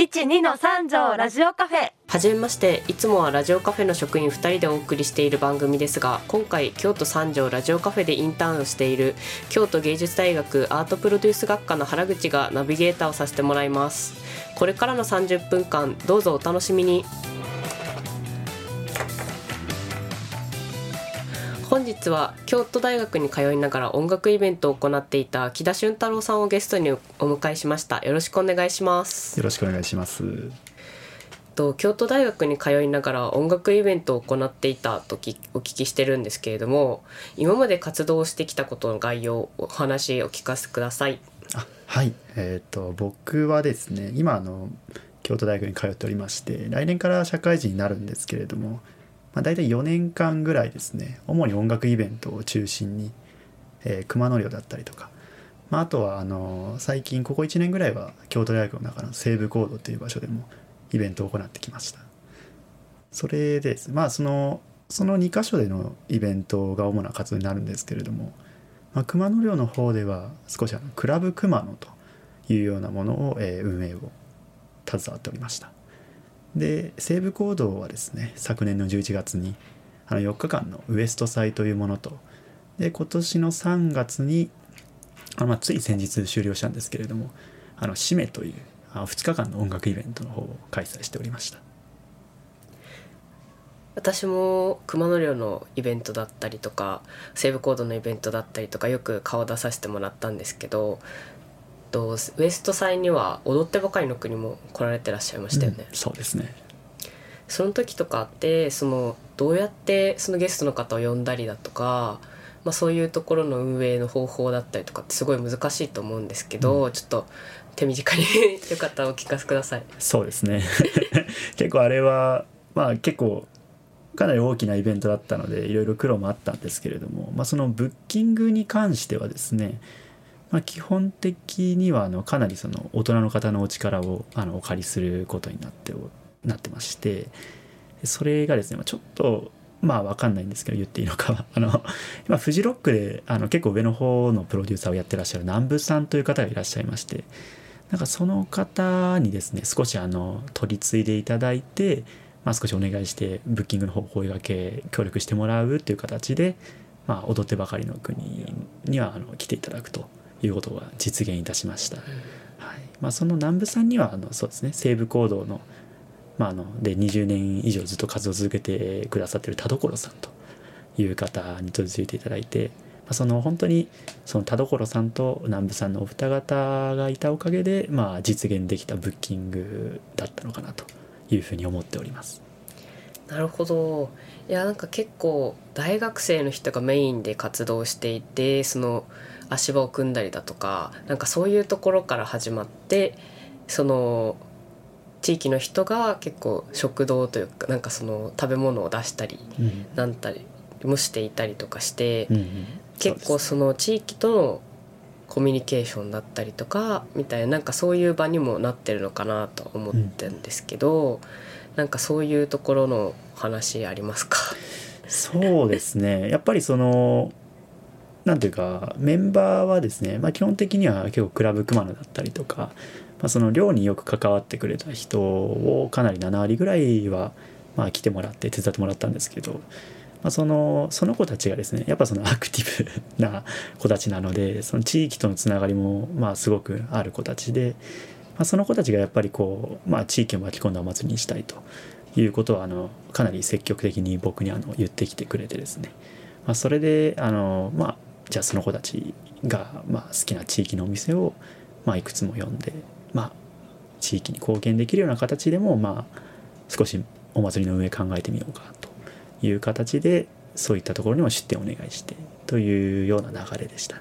12の3条ラジオカフェ。 はじめまして。いつもはラジオカフェの職員2人でお送りしている番組ですが、今回京都三条ラジオカフェでインターンをしている京都芸術大学アートプロデュース学科の原口がナビゲーターをさせてもらいます。これからの30分間どうぞお楽しみに。本日は京都大学に通いながら音楽イベントを行っていた木田俊太郎さんをゲストにお迎えしました。よろしくお願いします。 よろしくお願いします。 京都大学に通いながら音楽イベントを行っていたとお聞きしてるんですけれども、今まで活動してきたことの概要、お話お聞かせください。 はい、僕はですね、今京都大学に通っておりまして、来年から社会人になるんですけれども、大体4年間ぐらいですね、主に音楽イベントを中心に、熊野寮だったりとか、あとは最近ここ1年ぐらいは京都大学の中の西部講堂という場所でもイベントを行ってきました。それでですね、その2カ所でのイベントが主な活動になるんですけれども、熊野寮の方では少しクラブ熊野というようなものを、運営を携わっておりました。で、西部講堂はですね、昨年の11月に4日間のウエスト祭というものと、で今年の3月につい先日終了したんですけれども、締めという2日間の音楽イベントの方を開催しておりました。 私も熊野寮のイベントだったりとか西部講堂のイベントだったりとかよく顔出させてもらったんですけど、ウエスト祭には踊ってばかりの国も来られてらっしゃいましたよね。 そうですね。 その時とかってどうやってそのゲストの方を呼んだりだとか、そういうところの運営の方法だったりとかってすごい難しいと思うんですけど、ちょっと手短によかったらお聞かせください。 そうですね結構あれは結構かなり大きなイベントだったのでいろいろ苦労もあったんですけれども、そのブッキングに関してはですね、基本的にはかなり大人の方のお力をお借りすることになってまして、それがですね、ちょっと分かんないんですけど言っていいのかは今フジロックで結構上の方のプロデューサーをやってらっしゃる南部さんという方がいらっしゃいまして、その方にですね少し取り継いでいただいて、少しお願いしてブッキングの方を声掛け協力してもらうという形で、踊ってばかりの国には来ていただくということが実現いたしました。はい。その南部さんにはそうですね、西部講堂ので20年以上ずっと活動を続けてくださっている田所さんという方に取り付いていただいて、本当にその田所さんと南部さんのお二方がいたおかげで、実現できたブッキングだったのかなというふうに思っております。 なるほど。いや、結構大学生の人がメインで活動していて、足場を組んだりだとか、そういうところから始まって、地域の人が結構食堂というか食べ物を出したり、なんたり蒸していたりとかして、結構地域とのコミュニケーションだったりとかみたいな、そういう場にもなってるのかなと思ってるんですけど、そういうところの話ありますか？ そうですね、やっぱりなんていうかメンバーはですね、基本的には結構クラブ熊野だったりとか、その寮によく関わってくれた人をかなり7割ぐらいは来てもらって手伝ってもらったんですけど、その子たちがですねやっぱアクティブな子たちなので、その地域とのつながりもすごくある子たちで、その子たちがやっぱり地域を巻き込んだお祭りにしたいということはかなり積極的に僕に言ってきてくれてですね、それでじゃあその子たちが好きな地域のお店をいくつも呼んで、地域に貢献できるような形でも少しお祭りの運営考えてみようかという形で、そういったところにも出店をお願いしてというような流れでしたね。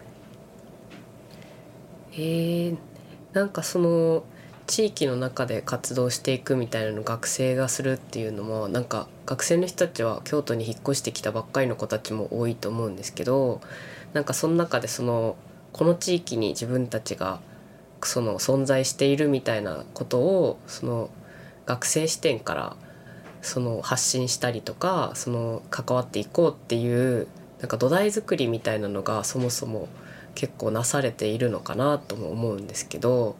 地域の中で活動していくみたいなのを学生がするっていうのも、学生の人たちは京都に引っ越してきたばっかりの子たちも多いと思うんですけど、その中でこの地域に自分たちが存在しているみたいなことを学生視点から発信したりとか関わっていこうっていう土台作りみたいなのがそもそも結構なされているのかなとも思うんですけど、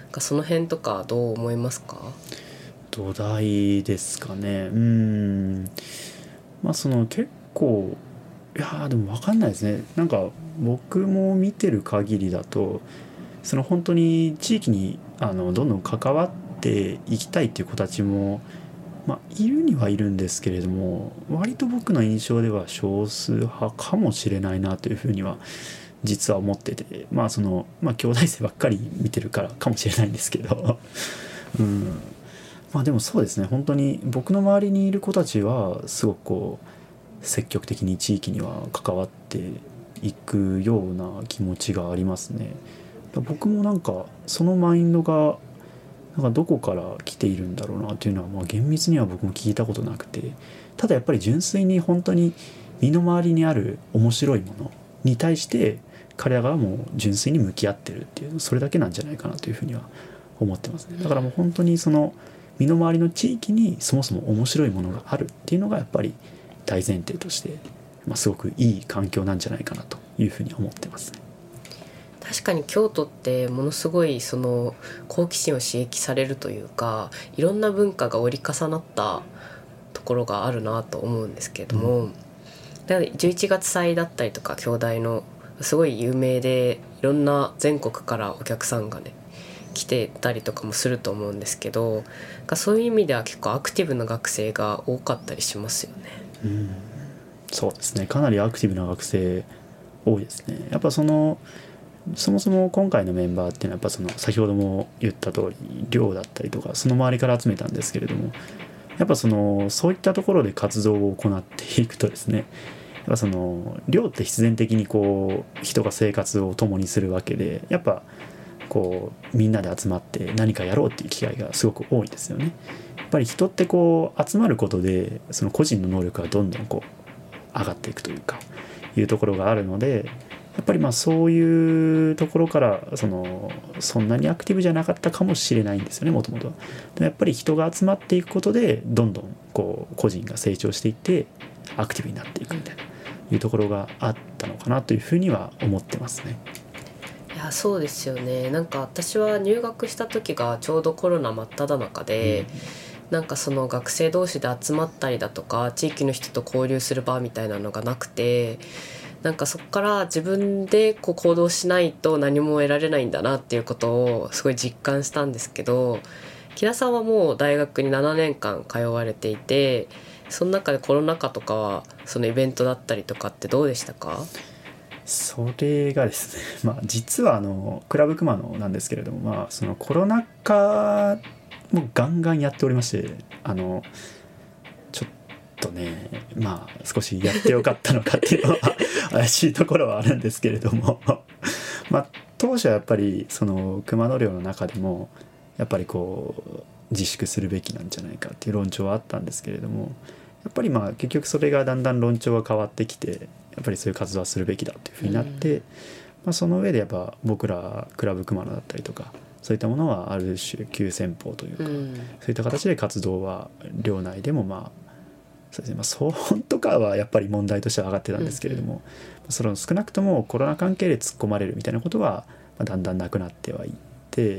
その辺とかどう思いますか？ 土台ですかね。まあその結構、いやでも分かんないですね。なんか僕も見てる限りだと、その本当に地域にどんどん関わっていきたいっていう子たちも、まあ、いるにはいるんですけれども、割と僕の印象では少数派かもしれないなというふうには実は思ってて、まあ兄弟生ばっかり見てるからかもしれないんですけどまあでもそうですね、本当に僕の周りにいる子たちはすごくこう積極的に地域には関わっていくような気持ちがありますね。僕もなんかそのマインドがなんかどこから来ているんだろうなというのは、まあ厳密には僕も聞いたことなくて、ただやっぱり純粋に本当に身の回りにある面白いものに対して彼らがもう純粋に向き合ってるっていう、それだけなんじゃないかなというふうには思ってますね。だからもう本当にその身の回りの地域にそもそも面白いものがあるっていうのがやっぱり大前提として、まあ、すごくいい環境なんじゃないかなというふうに思ってますね。 確かに京都ってものすごいその好奇心を刺激されるというか、いろんな文化が折り重なったところがあるなと思うんですけれども、だから11月祭だったりとか兄弟のすごい有名で、いろんな全国からお客さんがね来てたりとかもすると思うんですけど、そういう意味では結構アクティブな学生が多かったりしますよね。 そうですね、かなりアクティブな学生多いですね。やっぱそもそも今回のメンバーっていうのはやっぱその先ほども言った通り寮だったりとかその周りから集めたんですけれども、やっぱそういったところで活動を行っていくとですね、やっぱ寮って必然的にこう人が生活を共にするわけで、やっぱこうみんなで集まって何かやろうっていう機会がすごく多いですよね。やっぱり人ってこう集まることでその個人の能力がどんどんこう上がっていくというかいうところがあるので、やっぱりまあそういうところからそんなにアクティブじゃなかったかもしれないんですよね、もともとは。でもやっぱり人が集まっていくことでどんどんこう個人が成長していってアクティブになっていくみたいないうところがあったのかなというふうには思ってますね。 いやそうですよね。なんか私は入学した時がちょうどコロナ真っ只中で、なんかその学生同士で集まったりだとか地域の人と交流する場みたいなのがなくて、なんかそこから自分でこう行動しないと何も得られないんだなっていうことをすごい実感したんですけど、木田さんはもう大学に7年間通われていて、その中でコロナ禍とかはそのイベントだったりとかってどうでしたか？ それがですね、まあ実はクラブ熊野なんですけれども、まあそのコロナ禍もガンガンやっておりまして、ちょっとね、まあ少しやってよかったのかっていうのは怪しいところはあるんですけれどもまあ当初はやっぱりその熊野寮の中でもやっぱりこう自粛するべきなんじゃないかっていう論調はあったんですけれども、やっぱりまあ結局それがだんだん論調が変わってきて、やっぱりそういう活動はするべきだというふうになって、まあ、その上でやっぱ僕らクラブ熊野だったりとかそういったものはある種急先鋒というか、そういった形で活動は寮内でもまあそうですね、まあ騒音とかはやっぱり問題としては上がってたんですけれども、その少なくともコロナ関係で突っ込まれるみたいなことはだんだんなくなってはいって、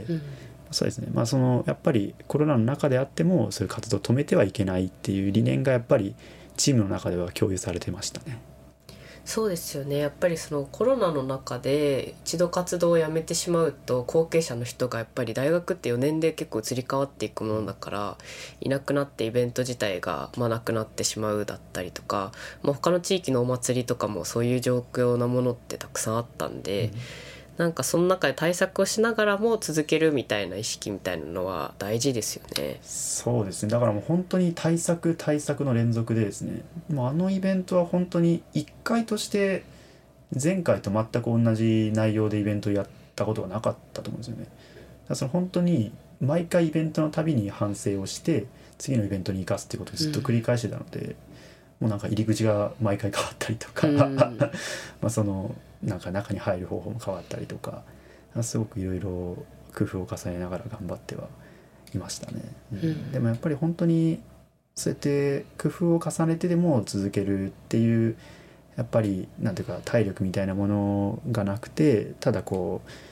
そうですね、まあやっぱりコロナの中であってもそういう活動を止めてはいけないっていう理念がやっぱりチームの中では共有されてましたね。 そうですよね。やっぱりそのコロナの中で一度活動をやめてしまうと後継者の人がやっぱり大学って4年で結構移り変わっていくものだから、いなくなってイベント自体がなくなってしまうだったりとか、他の地域のお祭りとかもそういう状況なものってたくさんあったんで、なんかその中で対策をしながらも続けるみたいな意識みたいなのは大事ですよね。 そうですね、だからもう本当に対策の連続でですね、もうイベントは本当に1回として前回と全く同じ内容でイベントをやったことがなかったと思うんですよね。だからその本当に毎回イベントのたびに反省をして次のイベントに生かすっていうことをずっと繰り返してたので、もうなんか入り口が毎回変わったりとかまあなんか中に入る方法も変わったりとか、すごくいろいろ工夫を重ねながら頑張ってはいましたね。でもやっぱり本当にそうやって工夫を重ねてでも続けるっていう、やっぱりなんていうか体力みたいなものがなくて、ただこ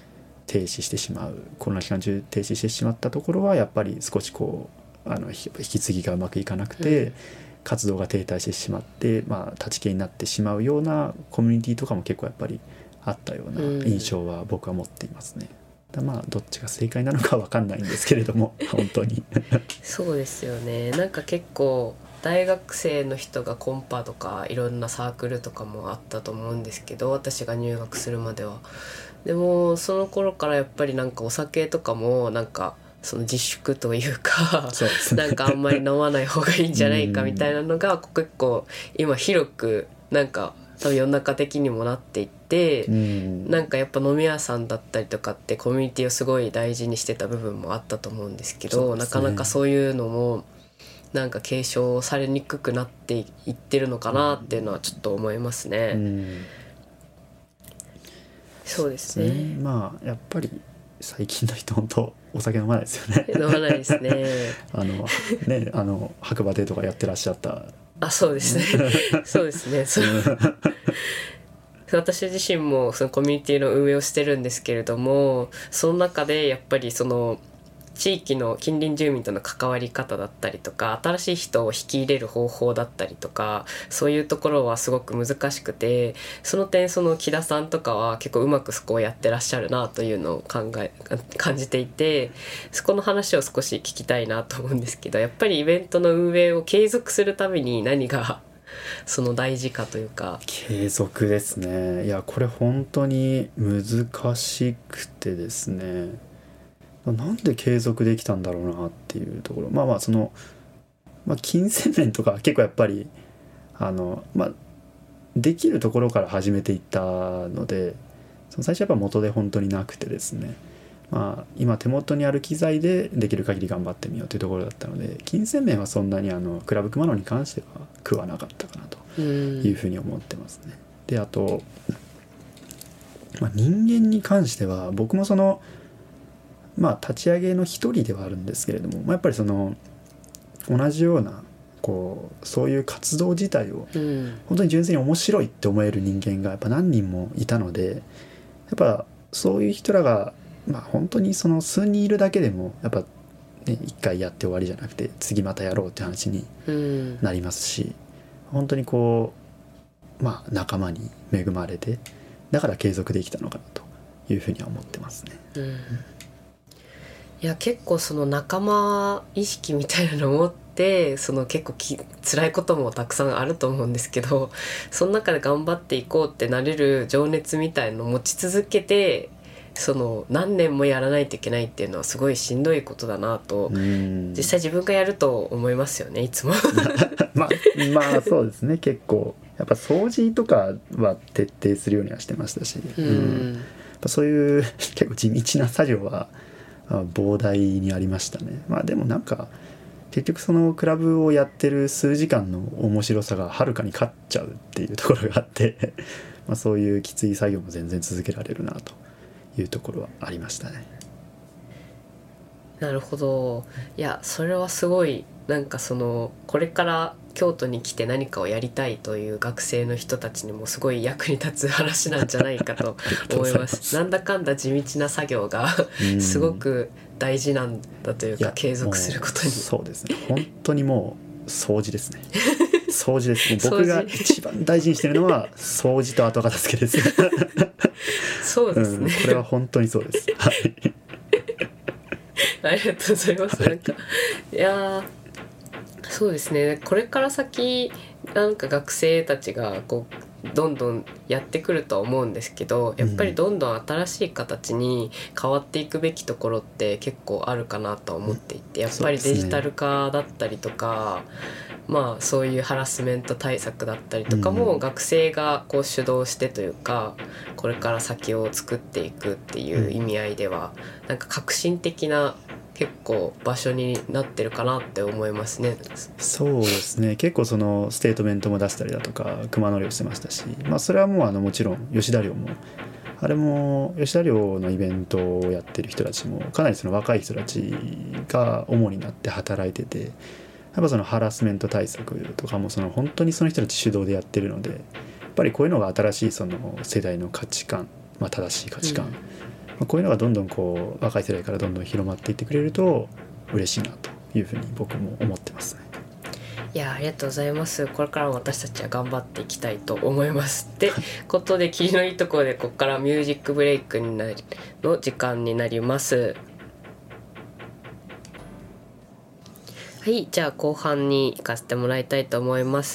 停止してしまう、コロナ期間中停止してしまったところはやっぱり少しこう引き継ぎがうまくいかなくて、活動が停滞してしまって、立ち消えになってしまうようなコミュニティとかも結構やっぱりあったような印象は僕は持っていますね。どっちが正解なのか分かんないんですけれども本当にそうですよね。なんか結構大学生の人がコンパとかいろんなサークルとかもあったと思うんですけど、私が入学するまでは。でもその頃からやっぱりなんかお酒とかもなんかその自粛というかそうですねなんかあんまり飲まない方がいいんじゃないかみたいなのが結構今広くなんか多分世の中的にもなっていって、なんかやっぱ飲み屋さんだったりとかってコミュニティをすごい大事にしてた部分もあったと思うんですけど、なかなかそういうのもなんか継承されにくくなっていってるのかなっていうのはちょっと思いますね。そうですね。 やっぱり最近の人本当お酒飲まないですよね飲まないですね白馬デーとかやってらっしゃった。 そうですねそうですね私自身もそのコミュニティの運営をしてるんですけれども、その中でやっぱりその地域の近隣住民との関わり方だったりとか、新しい人を引き入れる方法だったりとか、そういうところはすごく難しくて、その点その木田さんとかは結構うまくそこをやってらっしゃるなというのを感じていて、そこの話を少し聞きたいなと思うんですけど、やっぱりイベントの運営を継続するために何がその大事かというか。 継続ですね。いやこれ本当に難しくてですね、なんで継続できたんだろうなっていうところ、その、金銭面とか結構やっぱりできるところから始めていったので、その最初やっぱ元で本当になくてですね、今手元にある機材でできる限り頑張ってみようというところだったので、金銭面はそんなにクラブ熊野に関しては苦はなかったかなというふうに思ってますね。であと、人間に関しては僕もその立ち上げの一人ではあるんですけれども、やっぱりその同じようなそういう活動自体を本当に純粋に面白いって思える人間がやっぱ何人もいたので、やっぱそういう人らが本当にその数人いるだけでもやっぱ一回やって終わりじゃなくて次またやろうって話になりますし、本当に仲間に恵まれて、だから継続できたのかなというふうには思ってますね。 いや結構その仲間意識みたいなのを持ってその結構辛いこともたくさんあると思うんですけど、その中で頑張っていこうってなれる情熱みたいのを持ち続けて、その何年もやらないといけないっていうのはすごいしんどいことだなと実際自分がやると思いますよね、いつもそうですね。結構やっぱ掃除とかは徹底するようにはしてましたし、やっぱそういう結構地道な作業は膨大にありましたね。でもなんか結局そのクラブをやってる数時間の面白さがはるかに勝っちゃうっていうところがあってそういうきつい作業も全然続けられるなというところはありましたね。 なるほど。いやそれはすごいなんかそのこれから京都に来て何かをやりたいという学生の人たちにもすごい役に立つ話なんじゃないかと思います。なんだかんだ地道な作業がすごく大事なんだというか、継続することに。 そうですね。本当にもう掃除ですね。掃除です。僕が一番大事にしてるのは掃除と後片付けです。 そうですね、 これは本当にそうです。はい。 ありがとうございます。なんかいやそうですね。これから先なんか学生たちがどんどんやってくるとは思うんですけど、やっぱりどんどん新しい形に変わっていくべきところって結構あるかなと思っていて、やっぱりデジタル化だったりとか、そういうハラスメント対策だったりとかも学生が主導してというか、これから先を作っていくっていう意味合いではなんか革新的な結構場所になってるかなって思いますね。 そうですね。結構そのステートメントも出したりだとか熊乗りをしてましたし、それはもうもちろん吉田寮もあれも吉田寮のイベントをやってる人たちもかなりその若い人たちが主になって働いてて、やっぱそのハラスメント対策とかもその本当にその人たち主導でやってるので、やっぱりこういうのが新しいその世代の価値観、正しい価値観こういうのがどんどんこう若い世代からどんどん広まっていってくれると嬉しいなというふうに僕も思ってますね。 いやありがとうございます。これからも私たちは頑張っていきたいと思いますってことで、霧のいいところでここからミュージックブレイクになりの時間になります。はい、じゃあ後半に行かせてもらいたいと思います。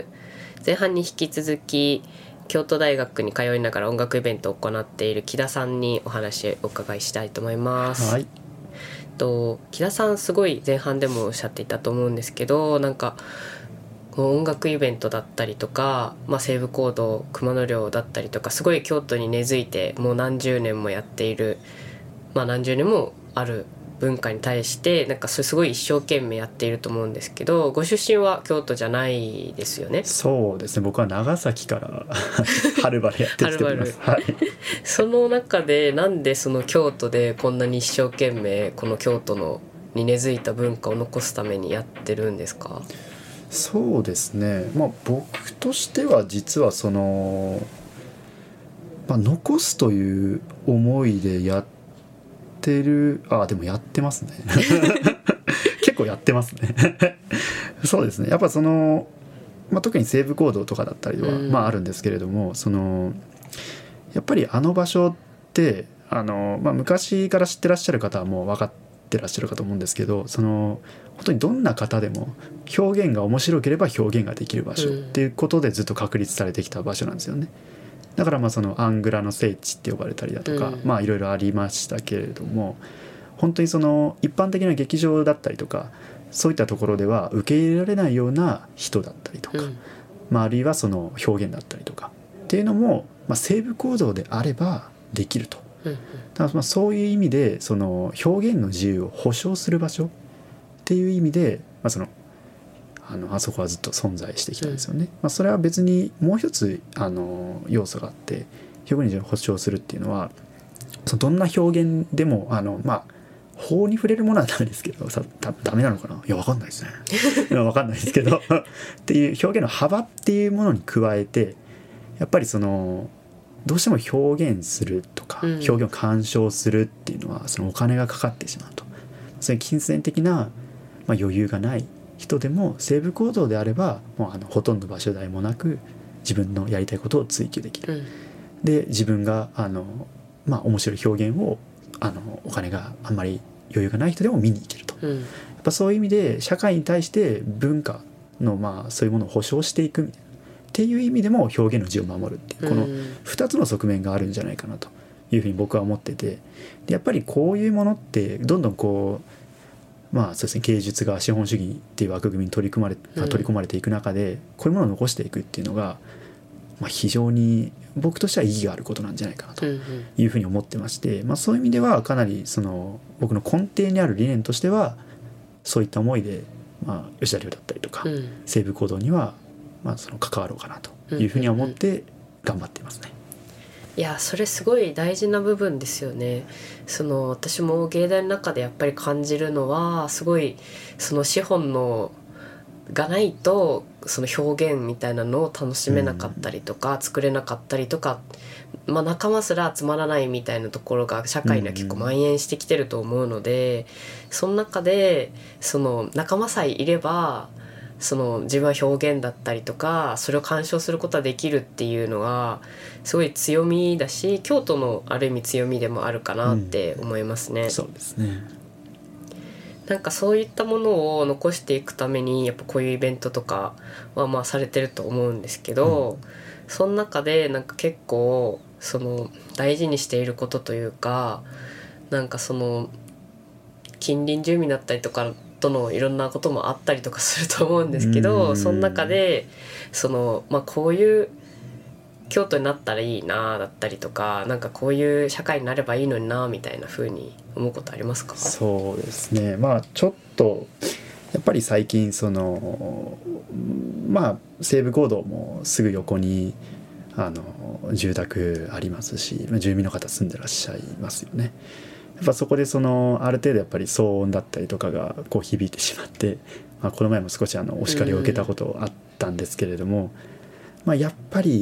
前半に引き続き京都大学に通いながら音楽イベントを行っている木田さんにお話をお伺いしたいと思います。 はい。 木田さんすごい前半でもおっしゃっていたと思うんですけど、なんか音楽イベントだったりとか、西武講堂熊野寮だったりとか、すごい京都に根付いてもう何十年もやっている、何十年もある文化に対してなんかすごい一生懸命やっていると思うんですけど、ご出身は京都じゃないですよね。 そうですね、僕は長崎からはるばるやってきております。はい、 その中でなんでその京都でこんなに一生懸命この京都のに根付いた文化を残すためにやってるんですか？ そうですね、僕としては実はその、残すという思いでやってる、でもやってますね結構やってますねそうですね、やっぱその、特に西武講堂とかだったりは、あるんですけれども、そのやっぱりあの場所って昔から知ってらっしゃる方はもう分かってらっしゃるかと思うんですけど、その本当にどんな方でも表現が面白ければ表現ができる場所っていうことでずっと確立されてきた場所なんですよね。だからそのアングラの聖地って呼ばれたりだとか、いろいろありましたけれども、本当にその一般的な劇場だったりとかそういったところでは受け入れられないような人だったりとか、あるいはその表現だったりとかっていうのも、西武講堂であればできると。だからそういう意味でその表現の自由を保障する場所っていう意味で、あそこはずっと存在してきたんですよね。それは別にもう一つ要素があって、表現の自由を保障するっていうのはどんな表現でも法に触れるものはダメですけどダメなのかな、いや分かんないですね分かんないですけどっていう表現の幅っていうものに加えて、やっぱりそのどうしても表現するとか表現を鑑賞するっていうのはそのお金がかかってしまうと。そういう金銭的な余裕がない人でも西武講堂であればもうほとんど場所代もなく自分のやりたいことを追求できる。で自分が面白い表現をお金があんまり余裕がない人でも見に行けると。やっぱそういう意味で社会に対して文化のそういうものを保障していくみたいなっていう意味でも表現の自由を守るっていうこの2つの側面があるんじゃないかなというふうに僕は思ってて、でやっぱりこういうものってどんどんこうそうですね、芸術が資本主義っていう枠組みに取り込まれていく中でこういうものを残していくっていうのが、非常に僕としては意義があることなんじゃないかなというふうに思ってまして、そういう意味ではかなりその僕の根底にある理念としてはそういった思いで、吉田寮だったりとか、西武講堂にはその関わろうかなというふうに思って頑張っていますね。 いやそれすごい大事な部分ですよね。その私も芸大の中でやっぱり感じるのは、すごいその資本のがないとその表現みたいなのを楽しめなかったりとか、作れなかったりとか、仲間すら集まらないみたいなところが社会には結構蔓延してきてると思うので、その中でその仲間さえいればその自分は表現だったりとかそれを鑑賞することができるっていうのがすごい強みだし、京都のある意味強みでもあるかなって思いますね。 そうですね。 なんかそういったものを残していくためにやっぱこういうイベントとかはされてると思うんですけど、その中でなんか結構その大事にしていることというか、なんかその近隣住民だったりとかとのいろんなこともあったりとかすると思うんですけど、その中でそのこういう京都になったらいいなだったりとか、なんかこういう社会になればいいのになみたいな風に思うことありますか？ そうですね、ちょっとやっぱり最近その西武講堂もすぐ横に住宅ありますし、住民の方住んでらっしゃいますよね。やっぱそこでそのある程度やっぱり騒音だったりとかがこう響いてしまって、この前も少しお叱りを受けたことあったんですけれども、やっぱり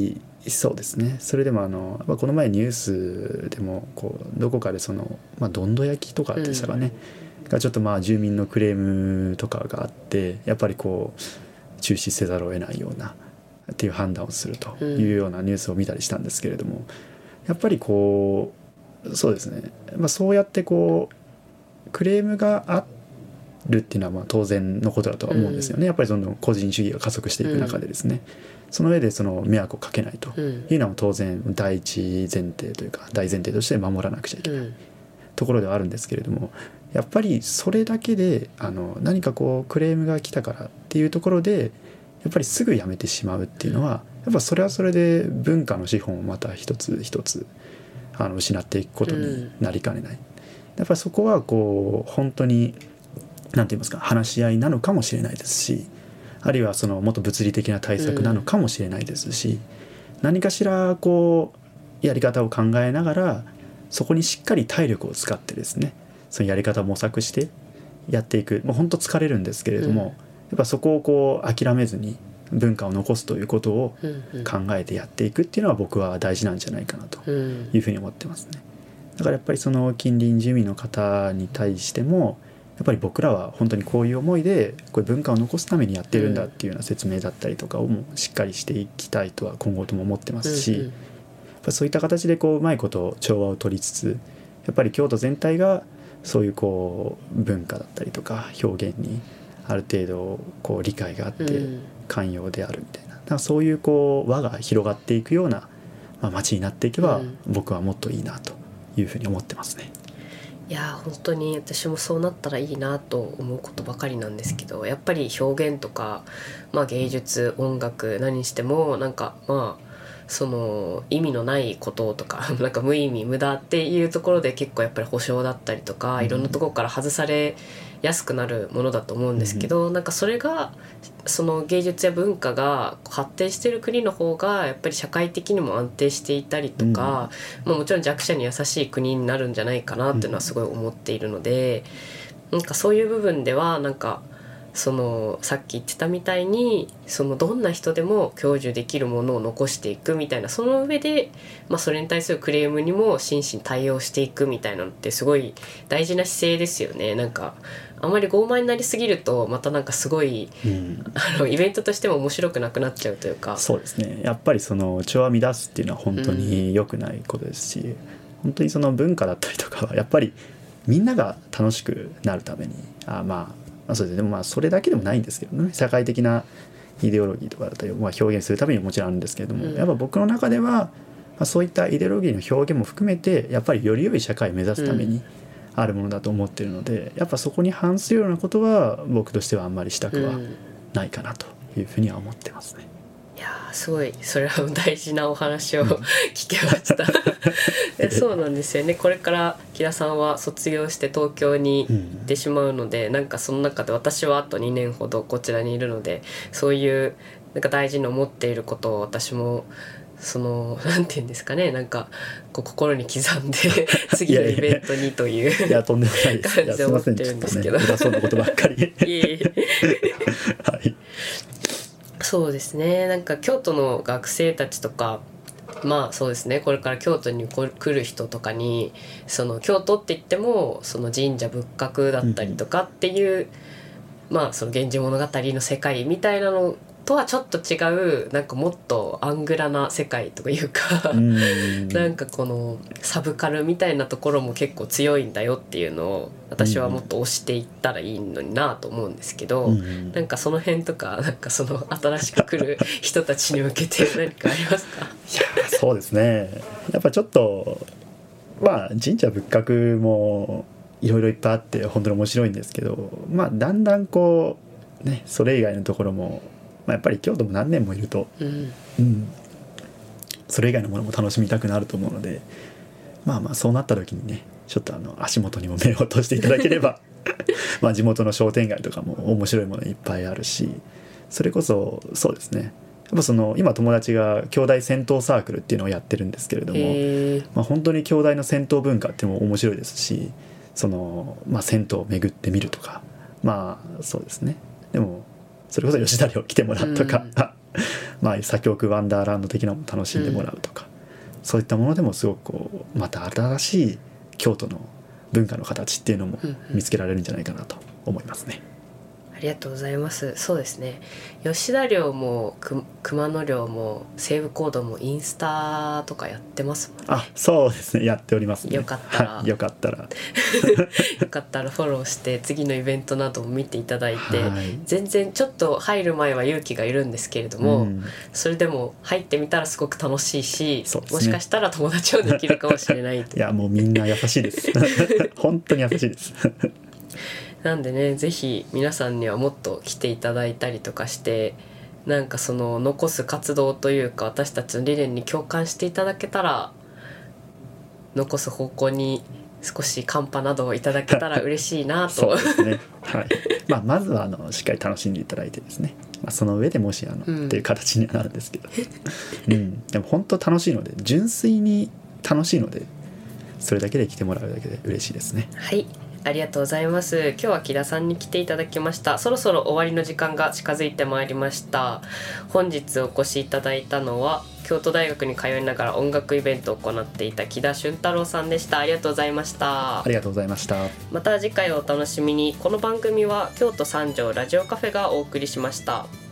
そうですね。それでもやっぱこの前ニュースでもこうどこかでどんど焼きとかでしたかね、がちょっと住民のクレームとかがあって、やっぱりこう中止せざるを得ないようなっていう判断をするというようなニュースを見たりしたんですけれども、やっぱりこうそうですね、そうやってこうクレームがあるっていうのは当然のことだとは思うんですよね。やっぱりどんどん個人主義が加速していく中でですね、その上で迷惑をかけないというのは当然第一前提というか大前提として守らなくちゃいけないところではあるんですけれども、やっぱりそれだけで何かこうクレームが来たからっていうところでやっぱりすぐやめてしまうっていうのは、やっぱそれはそれで文化の資本をまた一つ一つ失っていくことになりかねない。やっぱりそこはこう本当に何て言いますか、話し合いなのかもしれないですし、あるいはもっと物理的な対策なのかもしれないですし、何かしらこうやり方を考えながらそこにしっかり体力を使ってですね、そのやり方を模索してやっていく。もう本当疲れるんですけれども、やっぱそこをこう諦めずに文化を残すということを考えてやっていくっていうのは僕は大事なんじゃないかなというふうに思ってますね。だからやっぱりその近隣住民の方に対してもやっぱり僕らは本当にこういう思いでこういう文化を残すためにやってるんだっていうような説明だったりとかをもしっかりしていきたいとは今後とも思ってますし、やっぱそういった形でこううまいこと調和を取りつつ、やっぱり京都全体がそういうこう文化だったりとか表現にある程度こう理解があって寛容であるみたいな、だからそういうこう輪が広がっていくような、街になっていけば僕はもっといいなというふうに思ってますね。 いや本当に私もそうなったらいいなと思うことばかりなんですけど、やっぱり表現とか、芸術音楽何にしてもなんかその意味のないこととかなんか無意味無駄っていうところで結構やっぱり保証だったりとか、いろんなところから外されやすくなるものだと思うんですけど、なんかそれがその芸術や文化が発展している国の方がやっぱり社会的にも安定していたりとか、もちろん弱者に優しい国になるんじゃないかなっていうのはすごい思っているので、なんかそういう部分ではなんかさっき言ってたみたいにどんな人でも享受できるものを残していくみたいな、その上で、それに対するクレームにも真摯に対応していくみたいなのってすごい大事な姿勢ですよね。なんかあまり傲慢になりすぎるとまたなんかすごい、イベントとしても面白くなくなっちゃうというか。 そうですね、やっぱり調和乱すっていうのは本当に良くないことですし、本当に文化だったりとかはやっぱりみんなが楽しくなるためにそうですね、でもそれだけでもないんですけどね、社会的なイデオロギーとかだったり、表現するためにもちろんあるんですけれども、やっぱ僕の中では、そういったイデオロギーの表現も含めてやっぱりより良い社会を目指すためにあるものだと思っているので、やっぱそこに反するようなことは僕としてはあんまりしたくはないかなというふうには思ってますね。 いやすごいそれは大事なお話を聞けましたそうなんですよね。これから木田さんは卒業して東京に行ってしまうので、なんかその中で私はあと2年ほどこちらにいるので、そういうなんか大事に思っていることを私もなんていうんですかね、なんかこう心に刻んで次のイベントにといういやとんでもないです感じで思ってるんですけど、 偉そうなことばっかりいえいえはい、 そうですね。なんか京都の学生たちとかそうですね、これから京都に来る人とかに京都って言っても神社仏閣だったりとかっていう、源氏物語の世界みたいなのとはちょっと違う、なんかもっとアングラな世界というかなんかこのサブカルみたいなところも結構強いんだよっていうのを私はもっと推していったらいいのになと思うんですけど、なんかその辺とかなんか新しく来る人たちに向けて何かありますか？ いやそうですね、やっぱちょっと神社仏閣もいろいろいっぱいあって本当に面白いんですけど、だんだんこうねそれ以外のところもやっぱり京都も何年もいると、それ以外のものも楽しみたくなると思うので、そうなった時にねちょっと足元にも目を落としていただければ地元の商店街とかも面白いものいっぱいあるし、それこそそうですね、やっぱ今友達が兄弟銭湯サークルっていうのをやってるんですけれども、本当に兄弟の銭湯文化っていうのも面白いですし、銭湯を巡ってみるとかそうですね、でもそれこそ吉田寮来てもらうとか、 まあ左京区ワンダーランド的なのも楽しんでもらうとか、そういったものでもすごくこうまた新しい京都の文化の形っていうのも見つけられるんじゃないかなと思いますね。 ありがとうございます。そうですね、吉田寮も熊野寮も西武コードもインスタとかやってますもんね。 あ、そうですね、やっておりますね。 よかったら、 はい、よかったらよかったらフォローして次のイベントなども見ていただいて、 はい、 全然ちょっと入る前は勇気がいるんですけれども、それでも入ってみたらすごく楽しいし、 そうですね、 もしかしたら友達もできるかもしれないといやもうみんな優しいです本当に優しいですなんでね、ぜひ皆さんにはもっと来ていただいたりとかして、なんかその残す活動というか私たちの理念に共感していただけたら、残す方向に少しカンパなどをいただけたら嬉しいなとそうですね、はい、まずはしっかり楽しんでいただいてですね、その上でもしっていう形にはなるんですけど、でも本当楽しいので、純粋に楽しいので、それだけで来てもらうだけで嬉しいですね。 はい、ありがとうございます。今日は木田さんに来ていただきました。そろそろ終わりの時間が近づいてまいりました。本日お越しいただいたのは京都大学に通いながら音楽イベントを行っていた木田俊太郎さんでした。ありがとうございました。 ありがとうございました。 また次回をお楽しみに。この番組は京都三条ラジオカフェがお送りしました。